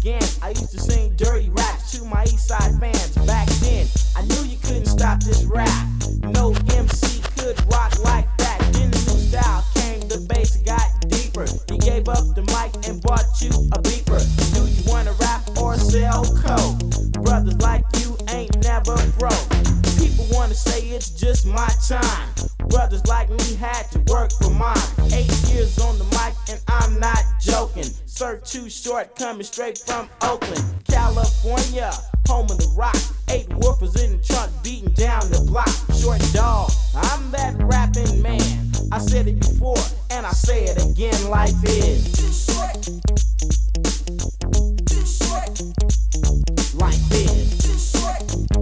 began, I used to sing dirty raps to my east side fans. Back then, I knew you couldn't stop this rap. No MC could rock like that. Then the new style came, the bass got deeper. You gave up the mic and bought you a beeper. Do you wanna rap or sell coke? Brothers like you ain't never broke. People wanna say it's just my time. Brothers like me had to work for mine. 8 years on the mic and I'm not joking. Sir Too Short coming straight from Oakland, California, home of the rock. 8 woofers in the trunk beating down the block. Short dog, I'm that rapping man. I said it before and I say it again. Life is too short. Too short. Life is too short.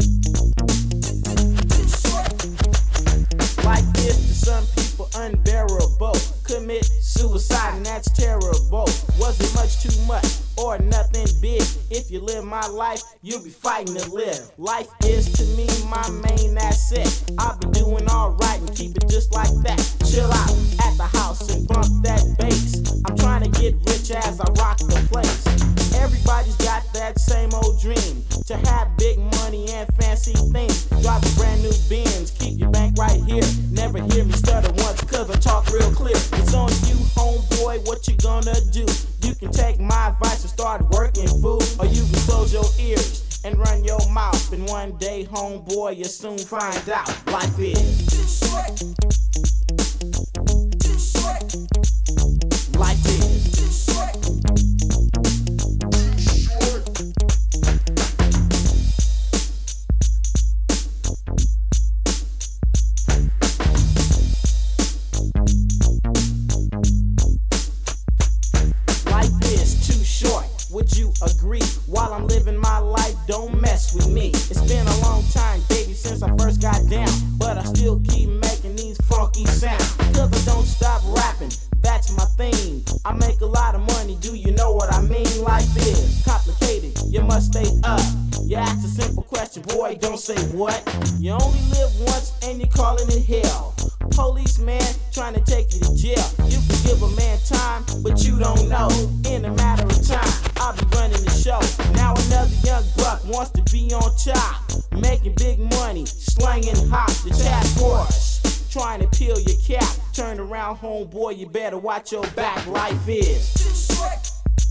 Too short. Life is to some people unbearable. Commit suicide and that's terrible. Was it much too much or nothing big? If you live my life, you'll be fighting to live. Life is to me my main asset. I'll be doing alright and keep it just like that. Chill out at the house and bump that bass. I'm trying to get rich as I rock the place. Everybody's got that same old dream to have big money and fancy things. Drive a brand new Benz, keep your bank right here. Never hear me stutter once cause I talk real clear. It's on you, homeboy, what you gonna do? You can take my advice and start working, fool. Or you can close your ears and run your mouth. And one day, homeboy, you'll soon find out. Life is too short. Too short. Life is too short. Would you agree? While I'm living my life, don't mess with me. It's been a long time, baby, since I first got down, but I still keep making these funky sounds. Cause I don't stop rapping, that's my theme. I make a lot of money, do you know what I mean? Life is complicated, you must stay up. You ask a simple question, boy, don't say what. You only live once and you're calling it hell. Policeman trying to take you to jail. You can give a man time, but you don't know. In a matter of time, I'll be running the show. Now another young buck wants to be on top, making big money, slanging hot. The task force trying to peel your cap. Turn around, homeboy, you better watch your back. Life is too short.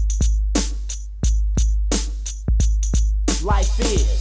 Life is.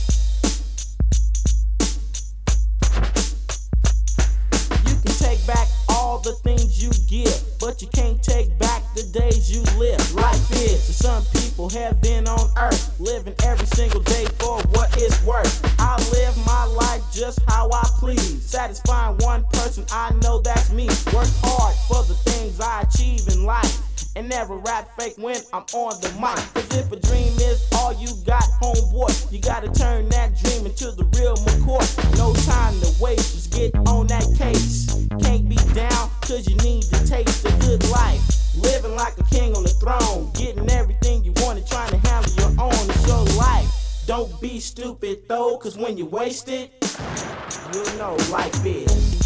You can take back all the things you give, but you can't take back the days you live. Life is to some people heaven on earth, living every single day for what it's worth. I live my life just how I please, satisfying one person, I know that's me. Work hard for the things I achieve in life, and never rap fake when I'm on the mic. Cause if a dream is all you got, homeboy, you gotta turn that dream into the real McCoy. No time to waste, just get on that case. Can't be down cause you need to taste a good life. Living like a king on the throne, getting everything you want and trying to handle your own. It's your life. Don't be stupid though, cause when you waste it, you'll know life is.